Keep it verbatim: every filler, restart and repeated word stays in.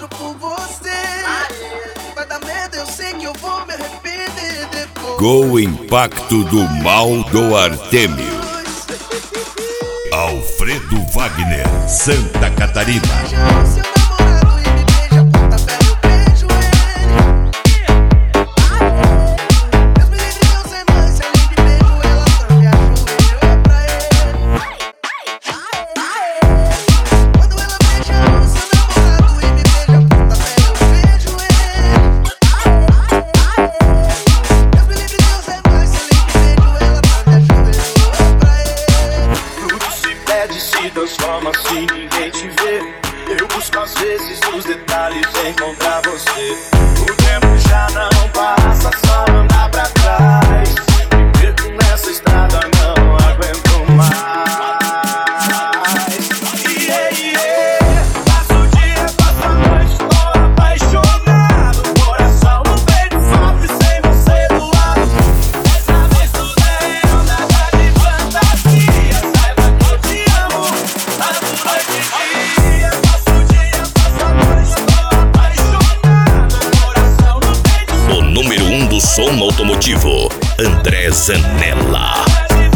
outro por você. Vai dar medo, eu sei que eu vou me arrepender depois. Com o impacto do mal do Artêmio. Alfredo Wagner, Santa Catarina. Beija seu namorado e me beija, puta velho, eu beijo ele. Deus me livre, Deus é mãe, se além de beijo ela também ajoelhou pra ele. Quando ela beija seu namorado e me beija, puta velho, eu beijo ele. Deus me livre, Deus é mãe, se além de beijo ela também ajoelhou pra ele. Tudo se perde, se transforma se ninguém te vê. Eu busco às vezes nos detalhes encontrar você. O tempo já não passa, só andar pra trás. Me perco nessa estrada, não aguento mais. Yeah, yeah. Passo o dia, passo a noite, tô apaixonado. Coração no peito sofre sem você do lado. Dessa vez tudo é real, nada de fantasia. Saiba que eu te amo, tanto noite e dia. Passo o dia, passo a noite, tô apaixonado. Coração no peito O número um do som automotivo, André Zanella. sofre.